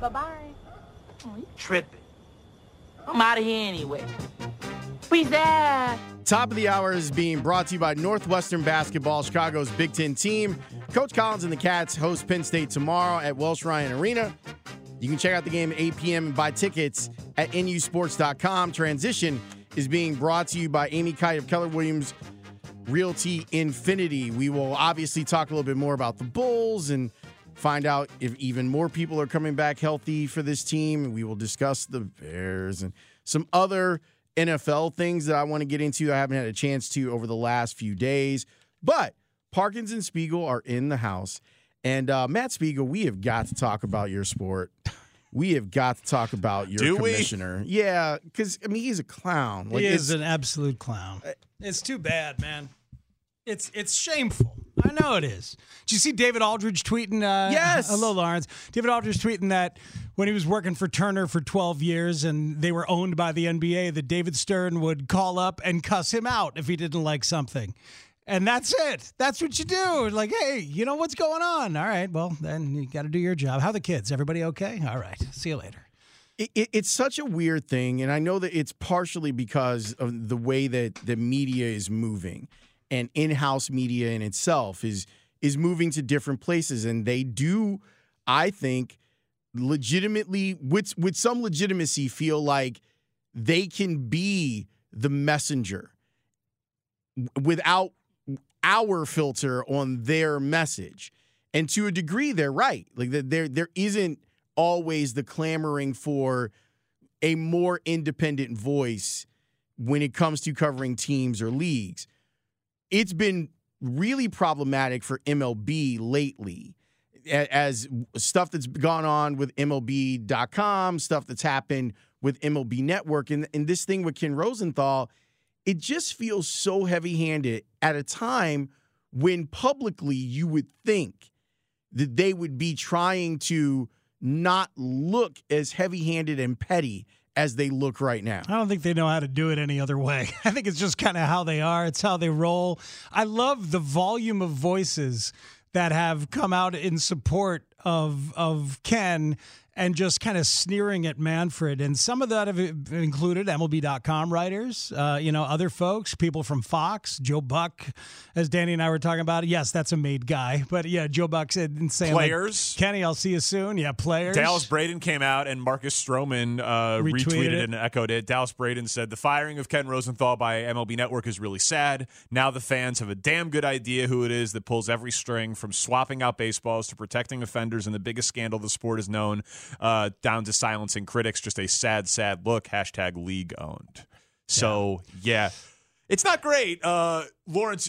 Bye-bye. Oh, you tripping. I'm out of here anyway. Peace out. Top of the hour is being brought to you by Northwestern Basketball, Chicago's Big Ten team. Coach Collins and the Cats host Penn State tomorrow at Welsh Ryan Arena. You can check out the game at 8 p.m. and buy tickets at nusports.com. Transition is being brought to you by Amy Kite of Keller Williams Realty Infinity. We will obviously talk a little bit more about the Bulls and find out if even more people are coming back healthy for this team. We will discuss the Bears and some other NFL things that I want to get into I haven't had a chance to over the last few days. But Parkins and Spiegel are in the house. And Matt Spiegel, we have got to talk about your sport. We have got to talk about your commissioner. Yeah, because, I mean, he's a clown. He is an absolute clown. It's too bad, man. It's shameful. I know it is. Did you see David Aldridge tweeting? Yes. Hello, Lawrence. David Aldridge tweeting that when he was working for Turner for 12 years and they were owned by the NBA, that David Stern would call up and cuss him out if he didn't like something. And that's it. That's what you do. Like, hey, you know what's going on? All right, well, then you got to do your job. How are the kids? Everybody okay? All right. See you later. It's such a weird thing, and I know that it's partially because of the way that the media is moving. And in-house media in itself is moving to different places. And they do, I think, legitimately, with some legitimacy, feel like they can be the messenger without our filter on their message. And to a degree, they're right. Like there isn't always the clamoring for a more independent voice when it comes to covering teams or leagues. It's been really problematic for MLB lately as stuff that's gone on with MLB.com, stuff that's happened with MLB Network. And this thing with Ken Rosenthal, it just feels so heavy-handed at a time when publicly you would think that they would be trying to not look as heavy-handed and petty as they look right now. I don't think they know how to do it any other way. I think it's just kind of how they are. It's how they roll. I love the volume of voices that have come out in support of Ken and just kind of sneering at Manfred. And some of that have included MLB.com writers, other folks, people from Fox, Joe Buck, as Danny and I were talking about. Yes, that's a made guy. But, yeah, Joe Buck said, saying, players. Like, Kenny, I'll see you soon. Yeah, players. Dallas Braden came out, and Marcus Stroman retweeted it and echoed it. Dallas Braden said, the firing of Ken Rosenthal by MLB Network is really sad. Now the fans have a damn good idea who it is that pulls every string, from swapping out baseballs to protecting offenders in the biggest scandal the sport has known, down to silencing critics. Just a sad, sad look. # league owned. So, yeah, it's not great. Lawrence,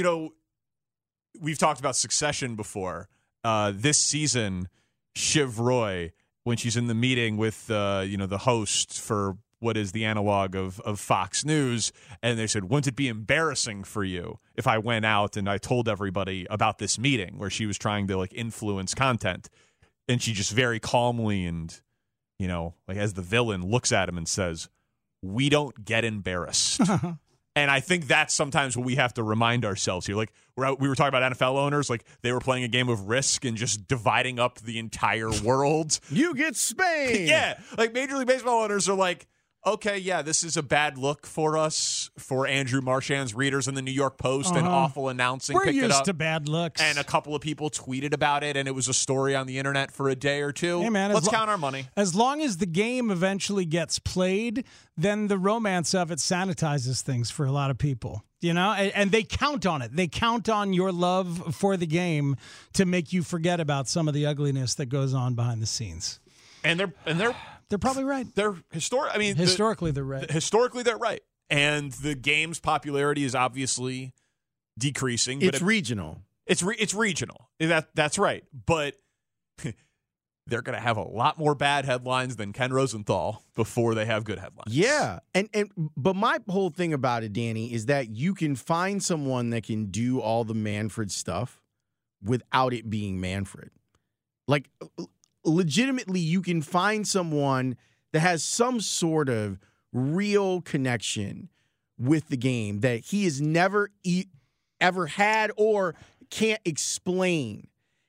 we've talked about Succession before. This season, Shiv Roy, when she's in the meeting with the host for what is the analog of Fox News, and they said, wouldn't it be embarrassing for you if I went out and I told everybody about this meeting where she was trying to influence content? And she just very calmly and, as the villain, looks at him and says, we don't get embarrassed. And I think that's sometimes what we have to remind ourselves here. Like, we were talking about NFL owners, like they were playing a game of Risk and just dividing up the entire world. You get Spain. Yeah. Like Major League Baseball owners are like, okay, yeah, this is a bad look for us, for Andrew Marchand's readers in the New York Post, and awful announcing. We're picked used it up, to bad looks. and a couple of people tweeted about it, and it was a story on the internet for a day or two. Hey, man, let's count our money. As long as the game eventually gets played, then the romance of it sanitizes things for a lot of people. And they count on it. They count on your love for the game to make you forget about some of the ugliness that goes on behind the scenes. And they're probably right. They're historically they're right. Historically they're right. And the game's popularity is obviously decreasing. It's regional. It's regional. That's right. But they're going to have a lot more bad headlines than Ken Rosenthal before they have good headlines. Yeah. But my whole thing about it, Danny, is that you can find someone that can do all the Manfred stuff without it being Manfred. Like, legitimately, you can find someone that has some sort of real connection with the game that he has never ever had or can't explain.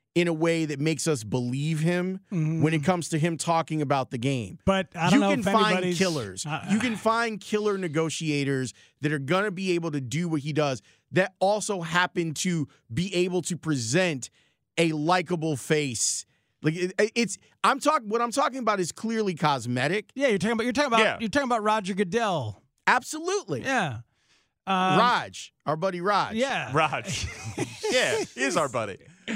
in a way that makes us believe him when it comes to him talking about the game. But I don't know you can if find anybody's killers. You can find killer negotiators that are going to be able to do what he does that also happen to be able to present a likable face. Like what I'm talking about is clearly cosmetic. Yeah, you're talking about Roger Goodell. Absolutely. Yeah. Raj, our buddy Raj. Yeah. Raj. Yeah, he is our buddy.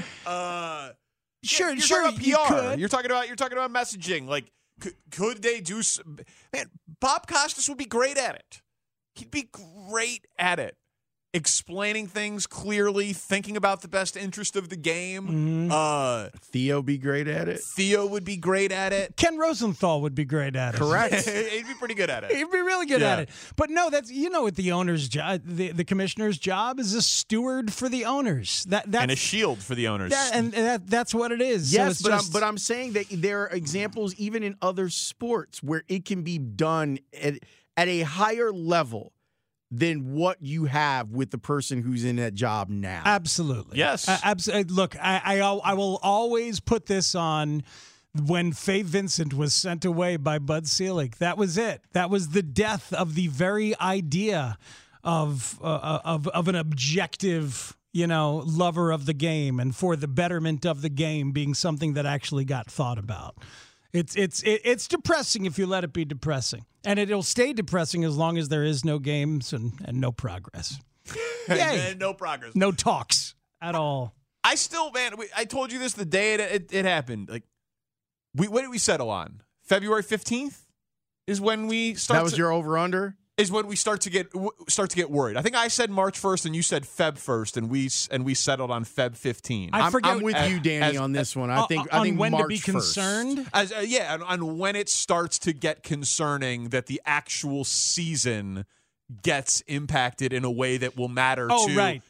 Sure, you're sure. talking You about PR. could. You're talking about messaging. Like, could they do? Man, Bob Costas would be great at it. He'd be great at it. Explaining things clearly, thinking about the best interest of the game. Theo be great at it. Theo would be great at it. Ken Rosenthal would be great at it. Correct. He'd be pretty good at it. He'd be really good at it. But no, that's what the owner's job, the commissioner's job is a steward for the owners. That's And a shield for the owners. that's what it is. Yes, so but I'm saying that there are examples even in other sports where it can be done at a higher level than what you have with the person who's in that job now. Absolutely. Yes. Look, I will always put this on when Faye Vincent was sent away by Bud Selig. That was it. That was the death of the very idea of an objective, lover of the game and for the betterment of the game being something that actually got thought about. It's depressing if you let it be depressing. And it'll stay depressing as long as there is no games and no progress. Yay. No progress. No talks at all. I still, man, I told you this the day it happened. Like, what did we settle on? February 15th is when we start. That was your over-under? Is when we start to get worried. I think I said March 1st and you said Feb 1st, and we settled on Feb 15. I'm with you, Danny, on this one. I think when March to be 1st. concerned. On when it starts to get concerning that the actual season gets impacted in a way that will matter to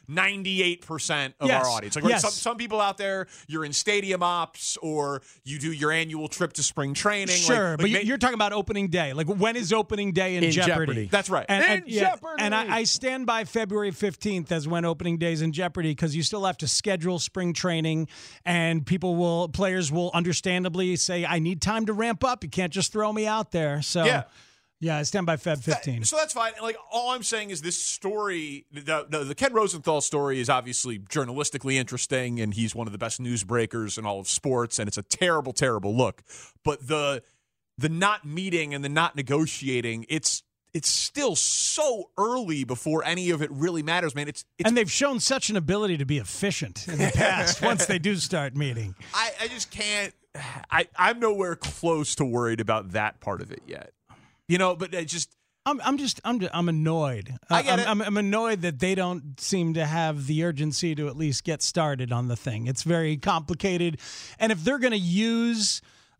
98% of our audience. Like some people out there, you're in stadium ops or you do your annual trip to spring training. Sure, but you're talking about opening day. Like, when is opening day in jeopardy? That's right. And jeopardy. And I stand by February 15th as when opening day is in jeopardy because you still have to schedule spring training and players will understandably say, I need time to ramp up. You can't just throw me out there. So yeah, I stand by Feb 15. So that's fine. Like, all I'm saying is this story, the Ken Rosenthal story is obviously journalistically interesting, and he's one of the best newsbreakers in all of sports, and it's a terrible, terrible look. But the not meeting and the not negotiating, it's still so early before any of it really matters, man. And they've shown such an ability to be efficient in the past once they do start meeting. I just can't. I'm nowhere close to worried about that part of it yet. But it just I'm annoyed. I get it. I'm annoyed that they don't seem to have the urgency to at least get started on the thing. It's very complicated, and if they're going to use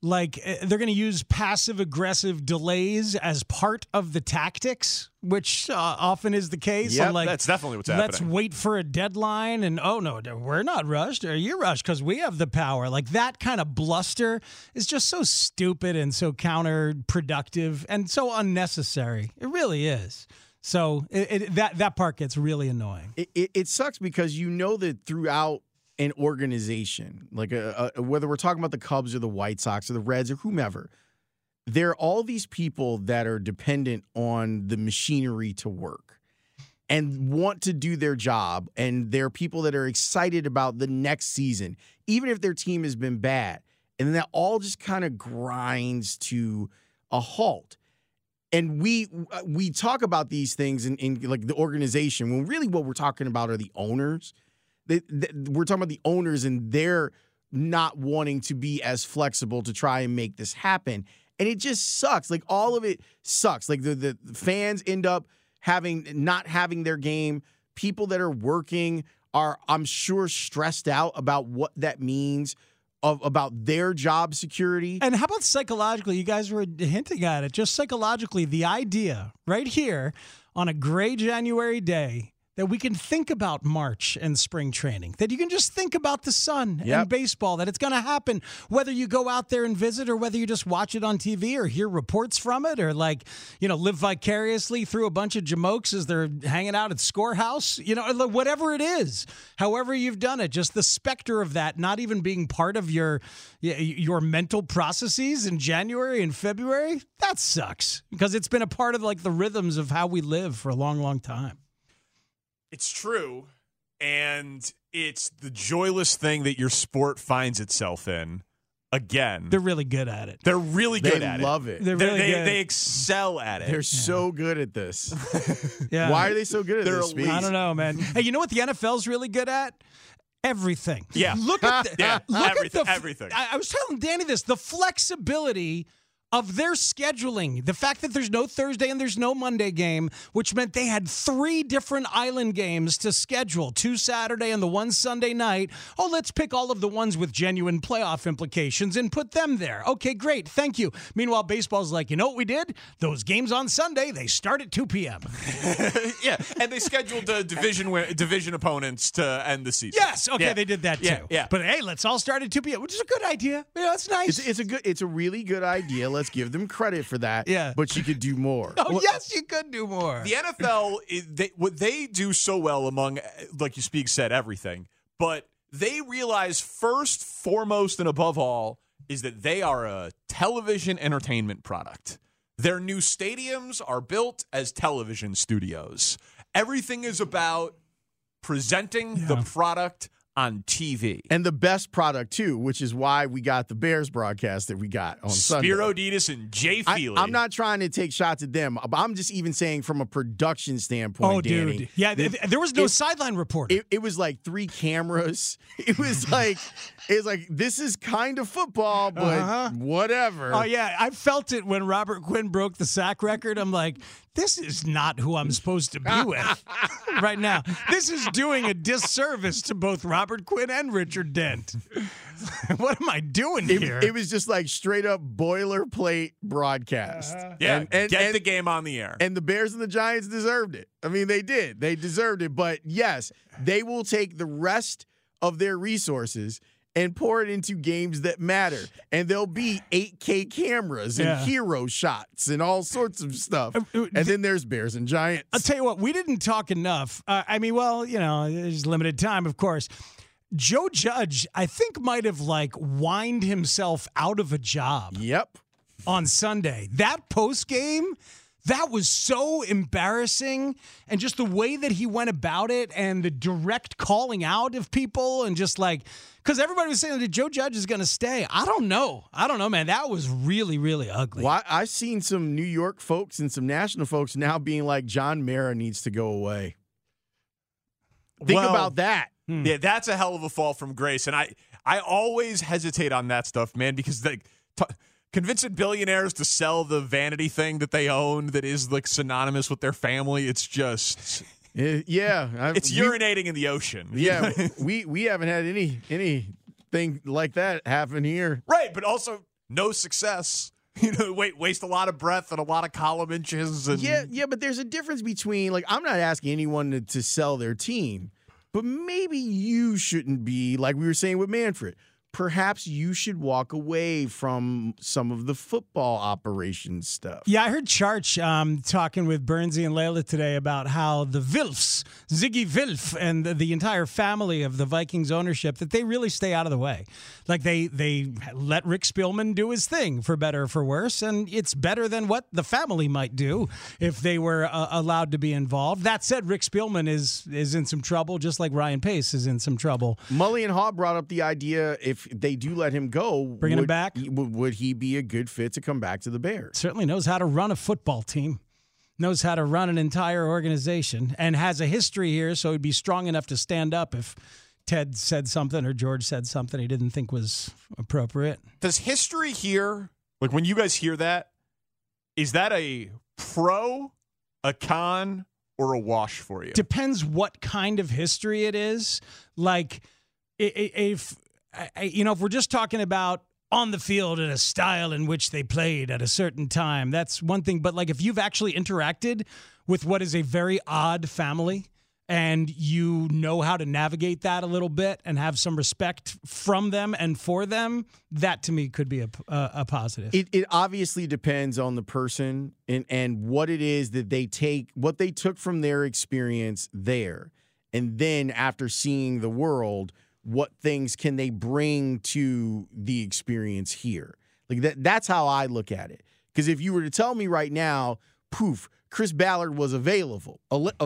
passive aggressive delays as part of the tactics, which often is the case. Yeah, that's definitely what's happening. Let's wait for a deadline, and no, we're not rushed. Or you're rushed because we have the power. Like, that kind of bluster is just so stupid and so counterproductive and so unnecessary. It really is. So that part gets really annoying. It sucks because that throughout an organization, like whether we're talking about the Cubs or the White Sox or the Reds or whomever, there are all these people that are dependent on the machinery to work and want to do their job. And there are people that are excited about the next season, even if their team has been bad. And that all just kind of grinds to a halt. And we talk about these things in like the organization, when really what we're talking about are the owners. We're talking about the owners and they're not wanting to be as flexible to try and make this happen. And it just sucks. Like, all of it sucks. Like, the fans end up not having their game. People that are working are, I'm sure, stressed out about what that means about their job security. And how about psychologically? You guys were hinting at it. Just psychologically, the idea right here on a gray January day that we can think about March and spring training, that you can just think about the sun and baseball, that it's going to happen, whether you go out there and visit or whether you just watch it on TV or hear reports from it or live vicariously through a bunch of jamokes as they're hanging out at Scorehouse, whatever it is, however you've done it, just the specter of that not even being part of your mental processes in January and February, that sucks because it's been a part of the rhythms of how we live for a long, long time. It's true, and it's the joyless thing that your sport finds itself in. Again, they're really good at it. They're really good at it. They love it. They excel at it. They're so good at this. Yeah. Why are they so good at this? Speed? I don't know, man. Hey, you know what the NFL's really good at? Everything. Yeah. Look at everything. I was telling Danny this. The flexibility of their scheduling, the fact that there's no Thursday and there's no Monday game, which meant they had 3 different island games to schedule, 2 Saturday and the 1 Sunday night. Oh, let's pick all of the ones with genuine playoff implications and put them there. Okay, great. Thank you. Meanwhile, baseball's like, you know what we did? Those games on Sunday, they start at 2 p.m. Yeah, and they scheduled division opponents to end the season. Yes, okay, they did that too. Yeah. But hey, let's all start at 2 p.m., which is a good idea. Yeah, that's nice. It's a really good idea. Let's give them credit for that. Yeah. But you could do more. Oh, yes, you could do more. The NFL, what they do so well among, like you said, everything, but they realize first, foremost, and above all, is that they are a television entertainment product. Their new stadiums are built as television studios. Everything is about presenting the product on TV. And the best product, too, which is why we got the Bears broadcast that we got on Sunday. Spiro Ditas and Jay Feely. I'm not trying to take shots at them. I'm just even saying from a production standpoint, Danny. Dude. Yeah, there was no sideline reporter. It was like 3 cameras. It was like this is kind of football, but whatever. Oh, yeah. I felt it when Robert Quinn broke the sack record. I'm like, this is not who I'm supposed to be with right now. This is doing a disservice to both Robert Quinn and Richard Dent. What am I doing here? It was just like straight up boilerplate broadcast. Yeah, and get the game on the air. And the Bears and the Giants deserved it. I mean, they did. They deserved it. But yes, they will take the rest of their resources and pour it into games that matter. And there'll be 8K cameras and hero shots and all sorts of stuff. And then there's Bears and Giants. I'll tell you what, we didn't talk enough. There's limited time, of course. Joe Judge, I think, might have whined himself out of a job. Yep. On Sunday. That post game, that was so embarrassing, and just the way that he went about it and the direct calling out of people and just because everybody was saying that Joe Judge is going to stay. I don't know, man. That was really, really ugly. Well, I've seen some New York folks and some national folks now being like, John Mara needs to go away. Think about that. Yeah, that's a hell of a fall from grace. And I always hesitate on that stuff, man, because convincing billionaires to sell the vanity thing that they own that is synonymous with their family, it's just it's urinating in the ocean. Yeah, we haven't had anything like that happen here. Right, but also no success. Waste a lot of breath and a lot of column inches. And yeah, but there's a difference between I'm not asking anyone to sell their team, but maybe you shouldn't be like we were saying with Manfred. Perhaps you should walk away from some of the football operations stuff. Yeah, I heard Charch talking with Bernsey and Layla today about how the Wilfs, Ziggy Wilf, and the entire family of the Vikings ownership, that they really stay out of the way. They let Rick Spielman do his thing, for better or for worse, and it's better than what the family might do if they were allowed to be involved. That said, Rick Spielman is in some trouble, just like Ryan Pace is in some trouble. Mully and Haw brought up the idea if they do let him go, bringing him back, would he be a good fit to come back to the Bears? Certainly knows how to run a football team, knows how to run an entire organization, and has a history here, so he'd be strong enough to stand up if Ted said something or George said something he didn't think was appropriate. Does history here, when you guys hear that, is that a pro, a con, or a wash for you? Depends what kind of history it is. If we're just talking about on the field and a style in which they played at a certain time, that's one thing. But if you've actually interacted with what is a very odd family and you know how to navigate that a little bit and have some respect from them and for them, that to me could be a positive. It obviously depends on the person and what it is that they take, what they took from their experience there. And then after seeing the world, what things can they bring to the experience here? Like that's how I look at it. Because if you were to tell me right now, poof, Chris Ballard was available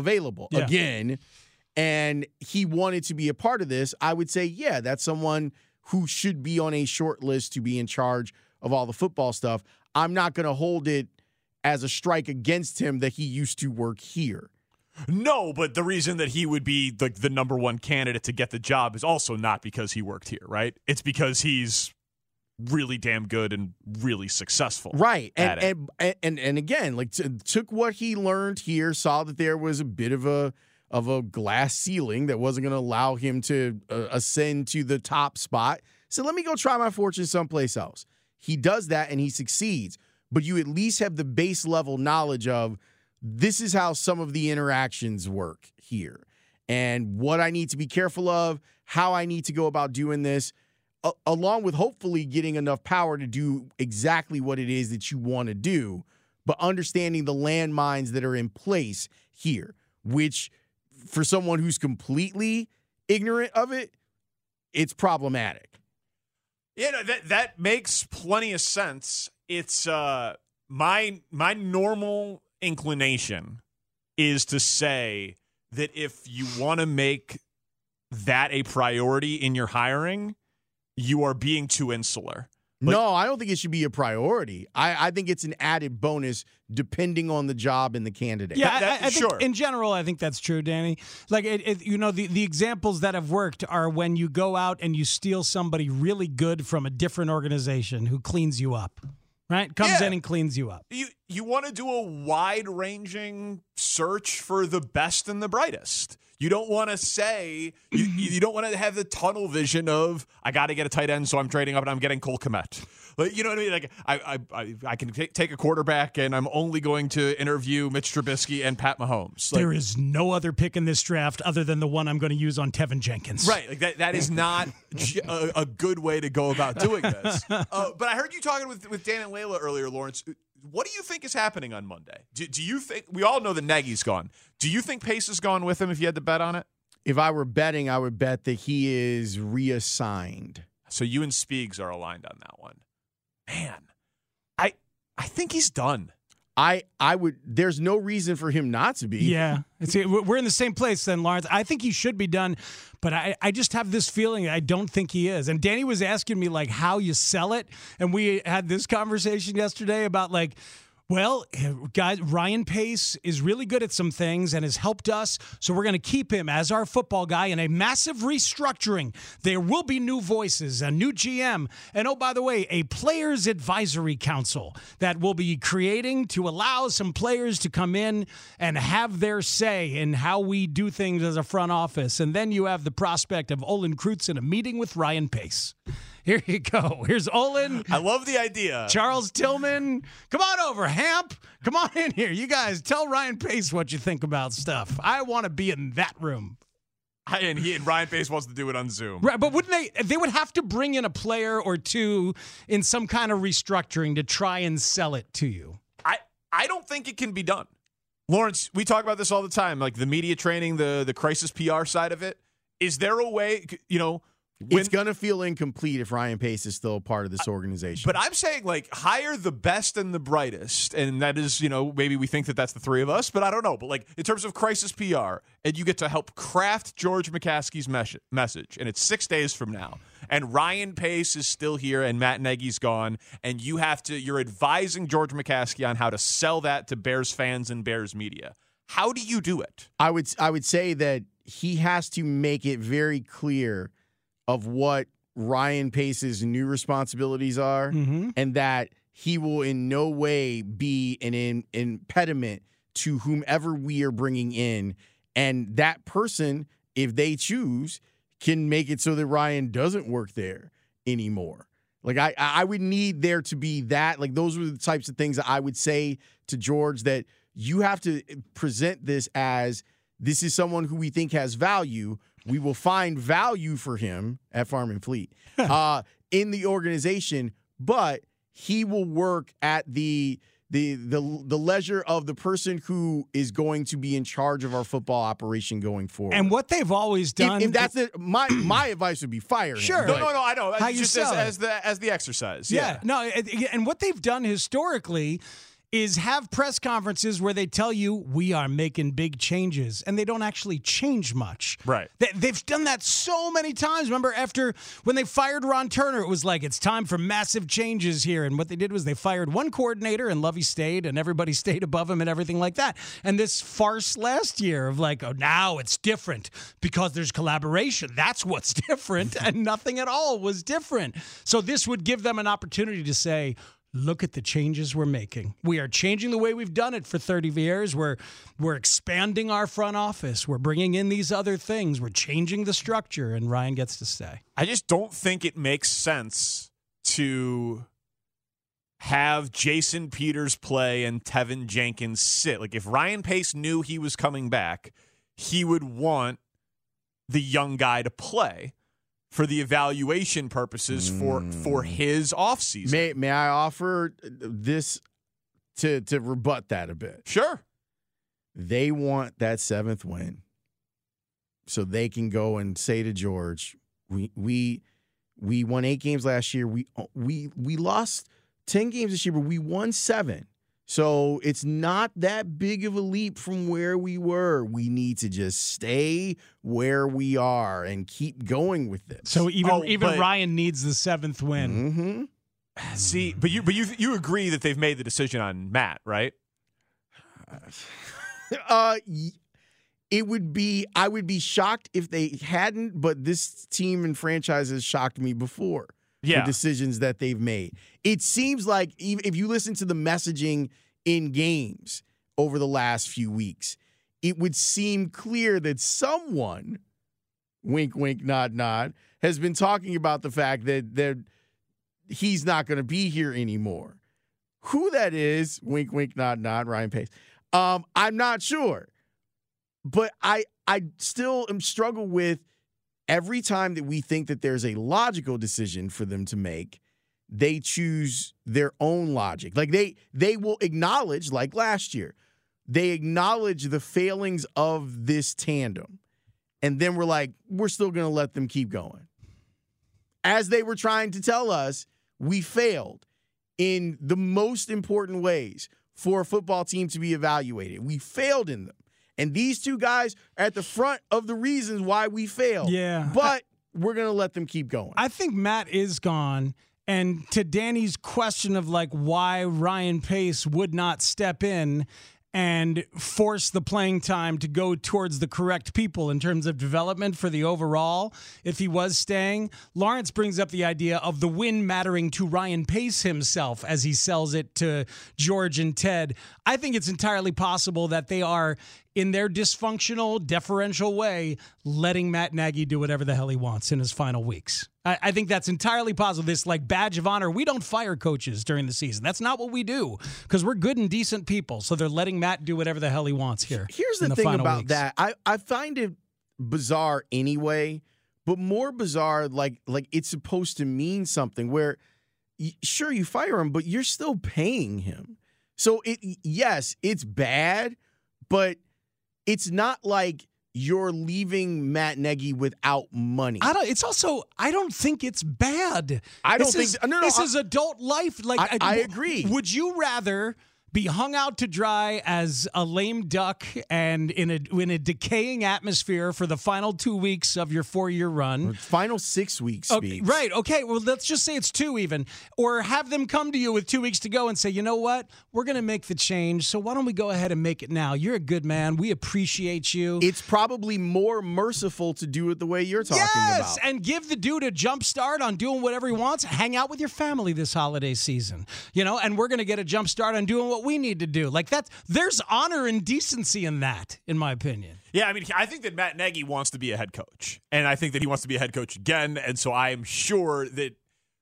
again, and he wanted to be a part of this, I would say, yeah, that's someone who should be on a short list to be in charge of all the football stuff. I'm not going to hold it as a strike against him that he used to work here. No, but the reason that he would be the number one candidate to get the job is also not because he worked here, right? It's because he's really damn good and really successful. Right. And again, like took what he learned here, saw that there was a bit of a glass ceiling that wasn't going to allow him to ascend to the top spot. So let me go try my fortune someplace else. He does that and he succeeds, but you at least have the base level knowledge of this is how some of the interactions work here and what I need to be careful of, how I need to go about doing this, along with hopefully getting enough power to do exactly what it is that you want to do, but understanding the landmines that are in place here, which for someone who's completely ignorant of it, it's problematic. Yeah, no, that makes plenty of sense. It's my normal inclination is to say that if you want to make that a priority in your hiring, you are being too insular. No, I don't think it should be a priority. I think it's an added bonus depending on the job and the candidate. Yeah, I think sure. In general, I think that's true, Danny. Like, the examples that have worked are when you go out and you steal somebody really good from a different organization who cleans you up. Right? Comes in and cleans you up. You want to do a wide-ranging search for the best and the brightest. You don't want to say you don't want to have the tunnel vision of I got to get a tight end, so I'm trading up and I'm getting Cole Kmet. Like, you know what I mean? Like I can take a quarterback and I'm only going to interview Mitch Trubisky and Pat Mahomes. Like, there is no other pick in this draft other than the one I'm going to use on Tevin Jenkins. Right. Like that is not a good way to go about doing this. But I heard you talking with Dan and Layla earlier, Lawrence. What do you think is happening on Monday? Do you think – we all know that Nagy's gone. Do you think Pace is gone with him if you had to bet on it? If I were betting, I would bet that he is reassigned. So you and Speegs are aligned on that one. Man, I think he's done. I would – there's no reason for him not to be. Yeah. We're in the same place then, Lawrence. I think he should be done, but I just have this feeling I don't think he is. And Danny was asking me, like, how you sell it, and we had this conversation yesterday about, like, well, guys, Ryan Pace is really good at some things and has helped us, so we're going to keep him as our football guy in a massive restructuring. There will be new voices, a new GM, and oh, by the way, a players advisory council that we'll be creating to allow some players to come in and have their say in how we do things as a front office. And then you have the prospect of Olin Kreutz in a meeting with Ryan Pace. Here you go. Here's Olin. I love the idea. Charles Tillman. Come on over, Hamp. Come on in here. You guys tell Ryan Pace what you think about stuff. I want to be in that room. And Ryan Pace wants to do it on Zoom. Right, but wouldn't they would have to bring in a player or two in some kind of restructuring to try and sell it to you. I don't think it can be done. Lawrence, we talk about this all the time, like the media training, the crisis PR side of it. Is there a way, It's going to feel incomplete if Ryan Pace is still a part of this organization. But I'm saying, like, hire the best and the brightest. And that is, maybe we think that that's the three of us, but I don't know. But, like, in terms of crisis PR, and you get to help craft George McCaskey's message, and it's 6 days from now, and Ryan Pace is still here and Matt Nagy's gone, and you're advising George McCaskey on how to sell that to Bears fans and Bears media. How do you do it? I would say that he has to make it very clear of what Ryan Pace's new responsibilities are, and that he will in no way be an impediment to whomever we are bringing in. And that person, if they choose, can make it so that Ryan doesn't work there anymore. Like, I would need there to be that. Like, those were the types of things that I would say to George, that you have to present this as this is someone who we think has value. We will find value for him at Farm and Fleet in the organization, but he will work at the leisure of the person who is going to be in charge of our football operation going forward. And what they've always done, if that's it, my advice would be fire him. Sure. No, I know. How you just sell as the exercise. Yeah. No, and what they've done historically is have press conferences where they tell you we are making big changes, and they don't actually change much. Right. They've done that so many times. Remember, after when they fired Ron Turner, it was like, it's time for massive changes here. And what they did was they fired one coordinator, and Lovey stayed, and everybody stayed above him and everything like that. And this farce last year of like, oh, now it's different because there's collaboration. That's what's different, and nothing at all was different. So this would give them an opportunity to say, look at the changes we're making. We are changing the way we've done it for 30 years. We're expanding our front office. We're bringing in these other things. We're changing the structure, and Ryan gets to stay. I just don't think it makes sense to have Jason Peters play and Tevin Jenkins sit. Like, if Ryan Pace knew he was coming back, he would want the young guy to play for the evaluation purposes for his offseason. May I offer this to rebut that a bit? Sure. They want that 7th win so they can go and say to George, we won 8 games last year. We lost 10 games this year, but we won 7. So it's not that big of a leap from where we were. We need to just stay where we are and keep going with this. So even Ryan needs the 7th win. Mm-hmm. See, but you agree that they've made the decision on Matt, right? It would be. I would be shocked if they hadn't. But this team and franchise has shocked me before. Yeah. The decisions that they've made. It seems like even if you listen to the messaging in games over the last few weeks, it would seem clear that someone, wink, wink, nod, nod, has been talking about the fact that he's not going to be here anymore. Who that is, wink, wink, nod, nod, Ryan Pace, I'm not sure. But I still am struggle with every time that we think that there's a logical decision for them to make, they choose their own logic. Like they will acknowledge, like last year, they acknowledge the failings of this tandem. And then we're like, we're still going to let them keep going. As they were trying to tell us, we failed in the most important ways for a football team to be evaluated. We failed in them. And these two guys are at the front of the reasons why we failed. Yeah. But we're going to let them keep going. I think Matt is gone. And to Danny's question of like why Ryan Pace would not step in and force the playing time to go towards the correct people in terms of development for the overall, if he was staying, Lawrence brings up the idea of the win mattering to Ryan Pace himself as he sells it to George and Ted. I think it's entirely possible that they are, in their dysfunctional, deferential way, letting Matt Nagy do whatever the hell he wants in his final weeks. I think that's entirely possible. This like badge of honor. We don't fire coaches during the season. That's not what we do because we're good and decent people. So they're letting Matt do whatever the hell he wants here. Here's the thing about that. I find it bizarre anyway, but more bizarre like it's supposed to mean something where sure you fire him, but you're still paying him. So yes, it's bad, but it's not like you're leaving Matt Nagy without money. I don't think it's bad. This is adult life. Like I agree. Would you rather be hung out to dry as a lame duck and in a decaying atmosphere for the final 2 weeks of your 4-year run? Final 6 weeks, okay, right. Okay, well, let's just say it's 2 even. Or have them come to you with 2 weeks to go and say, you know what? We're going to make the change, so why don't we go ahead and make it now? You're a good man. We appreciate you. It's probably more merciful to do it the way you're talking about. Yes, and give the dude a jump start on doing whatever he wants. Hang out with your family this holiday season. And we're going to get a jump start on doing what we need to do. Like there's honor and decency in that, in my opinion. Yeah, I mean, I think that Matt Nagy wants to be a head coach, and I think that he wants to be a head coach again, and so I am sure that,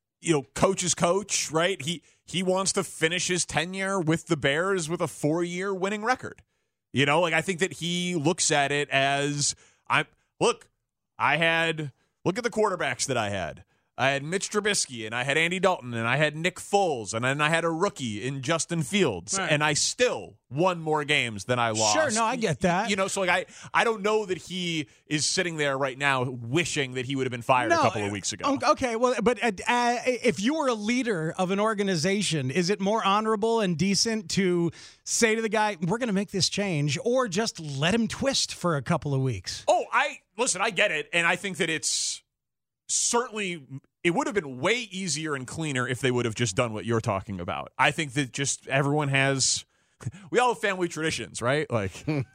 coach is coach, right? He wants to finish his tenure with the Bears with a 4-year winning record. I think that he looks at it as look at the quarterbacks that I had. I had Mitch Trubisky, and I had Andy Dalton, and I had Nick Foles, and then I had a rookie in Justin Fields, right. and I still won more games than I lost. Sure, no, I get that. So I don't know that he is sitting there right now wishing that he would have been fired a couple of weeks ago. Okay, well, but if you were a leader of an organization, is it more honorable and decent to say to the guy, we're going to make this change, or just let him twist for a couple of weeks? Oh, I get it, and I think that it's certainly it would have been way easier and cleaner if they would have just done what you're talking about. I think that just everyone we all have family traditions, right? Like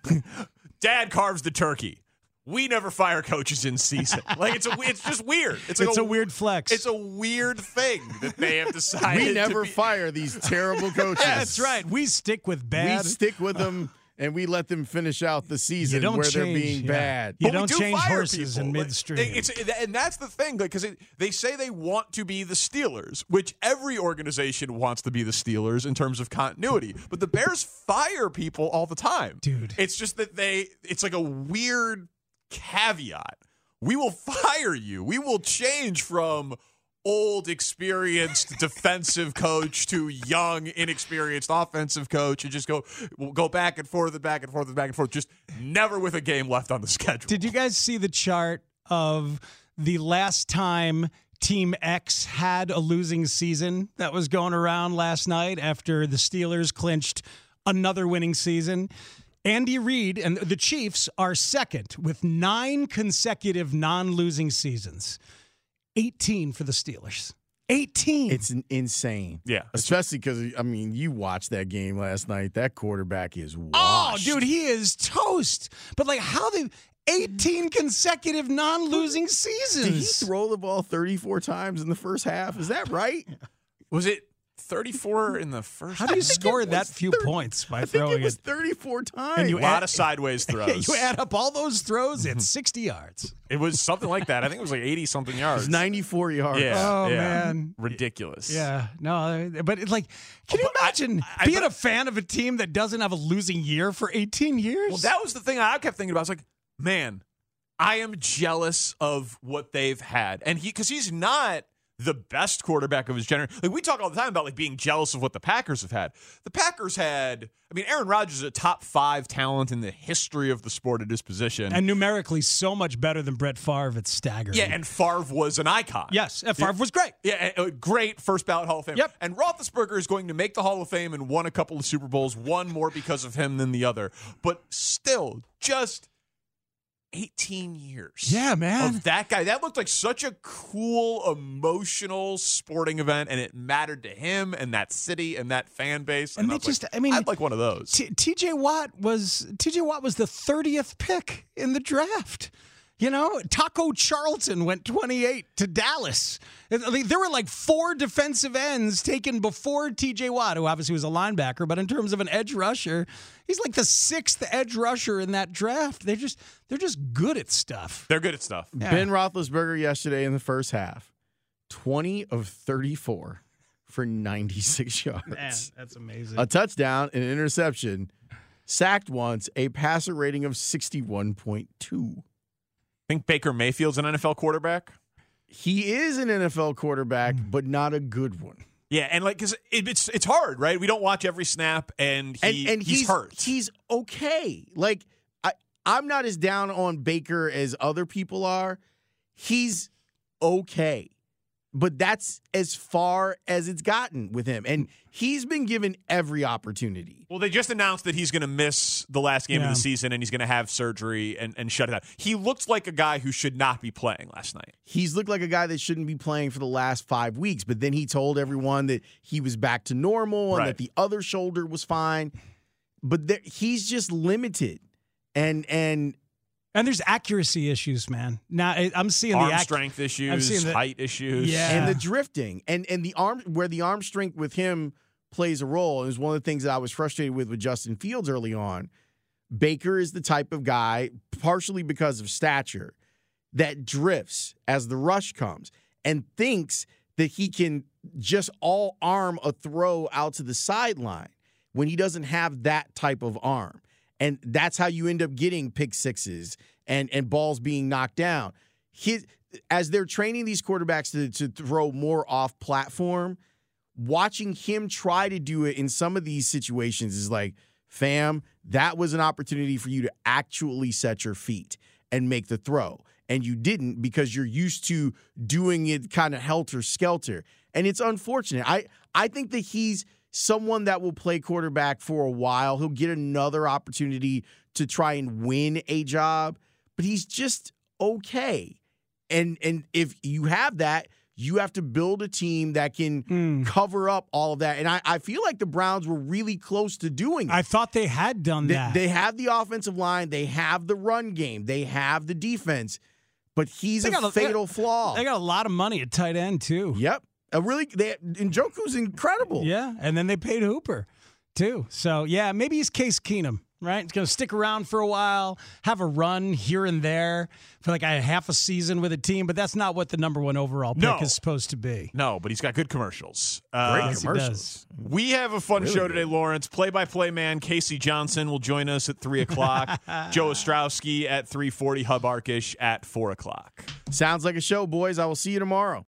dad carves the turkey. We never fire coaches in season. Like it's just weird. It's a weird flex. It's a weird thing that they have decided. We never fire these terrible coaches. That's right. We stick with bad. We stick with them. And we let them finish out the season where they're being bad. You don't change horses in midstream. And that's the thing, because they say they want to be the Steelers, which every organization wants to be the Steelers in terms of continuity. But the Bears fire people all the time. Dude. It's just that it's like a weird caveat. We will fire you. We will change from old, experienced defensive coach to young, inexperienced offensive coach, and just we'll go back and forth and back and forth and back and forth, just never with a game left on the schedule. Did you guys see the chart of the last time Team X had a losing season that was going around last night after the Steelers clinched another winning season? Andy Reid and the Chiefs are second with 9 consecutive non-losing seasons. 18 for the Steelers. 18. It's insane. Yeah. Especially because, you watched that game last night. That quarterback is washed. Oh, dude, he is toast. But, how they 18 consecutive non-losing seasons. Did he throw the ball 34 times in the first half? Is that right? Was it 34 in the first? How do you score that few points by throwing it? It was 34 times. And a lot of sideways throws. You add up all those throws, it's 60 yards. It was something like that. I think it was like 80-something yards. It's 94 yards. Yeah. Oh, yeah. man. Ridiculous. Yeah. No, but can you imagine being a fan of a team that doesn't have a losing year for 18 years? Well, that was the thing I kept thinking about. I was like, man, I am jealous of what they've had. And because he's not the best quarterback of his generation. We talk all the time about being jealous of what the Packers have had. The Packers had, Aaron Rodgers is a top 5 talent in the history of the sport at his position. And numerically so much better than Brett Favre. It's staggering. Yeah, and Favre was an icon. Yes, Favre was great. Yeah, great first ballot Hall of Fame. Yep. And Roethlisberger is going to make the Hall of Fame and won a couple of Super Bowls, one more because of him than the other. But still, just 18 years. Yeah, man. Of that guy. That looked like such a cool, emotional sporting event, and it mattered to him and that city and that fan base. And I'd like one of those. TJ Watt was the 30th pick in the draft. Taco Charlton went 28 to Dallas. There were 4 defensive ends taken before TJ Watt, who obviously was a linebacker, but in terms of an edge rusher, he's like the 6th edge rusher in that draft. They're just good at stuff. They're good at stuff. Yeah. Ben Roethlisberger yesterday in the first half, 20 of 34 for 96 yards. Man, that's amazing. A touchdown, an interception, sacked once, a passer rating of 61.2. Think Baker Mayfield's an NFL quarterback? He is an NFL quarterback, but not a good one. Yeah, and because it's hard, right? We don't watch every snap, and he's hurt. He's okay. I'm not as down on Baker as other people are. He's okay. But that's as far as it's gotten with him. And he's been given every opportunity. Well, they just announced that he's going to miss the last game of the season and he's going to have surgery and shut it down. He looked like a guy who should not be playing last night. He's looked like a guy that shouldn't be playing for the last 5 weeks. But then he told everyone that he was back to normal and that the other shoulder was fine. But he's just limited. And there's accuracy issues, man. Now I'm seeing arm strength issues, height issues, and the drifting, and the arm strength with him plays a role. It was one of the things that I was frustrated with Justin Fields early on. Baker is the type of guy, partially because of stature, that drifts as the rush comes and thinks that he can just all arm a throw out to the sideline when he doesn't have that type of arm. And that's how you end up getting pick sixes and balls being knocked down. As they're training these quarterbacks to throw more off platform, watching him try to do it in some of these situations is like, fam, that was an opportunity for you to actually set your feet and make the throw. And you didn't because you're used to doing it kind of helter-skelter. And it's unfortunate. I think that he's someone that will play quarterback for a while. He'll get another opportunity to try and win a job, but he's just okay. And if you have that, you have to build a team that can cover up all of that. And I feel like the Browns were really close to doing it. I thought they had done that. They have the offensive line. They have the run game. They have the defense. But he's a fatal flaw. They got a lot of money at tight end, too. Yep. Njoku's incredible. Yeah, and then they paid Hooper, too. So, yeah, maybe he's Case Keenum, right? He's going to stick around for a while, have a run here and there for like a half a season with a team, but that's not what the number one overall pick is supposed to be. No, but he's got good commercials. Great commercials. We have a fun show today, Lawrence. Play-by-play man Casey Johnson will join us at 3 o'clock. Joe Ostrowski at 3:40. Hub Arkish at 4 o'clock. Sounds like a show, boys. I will see you tomorrow.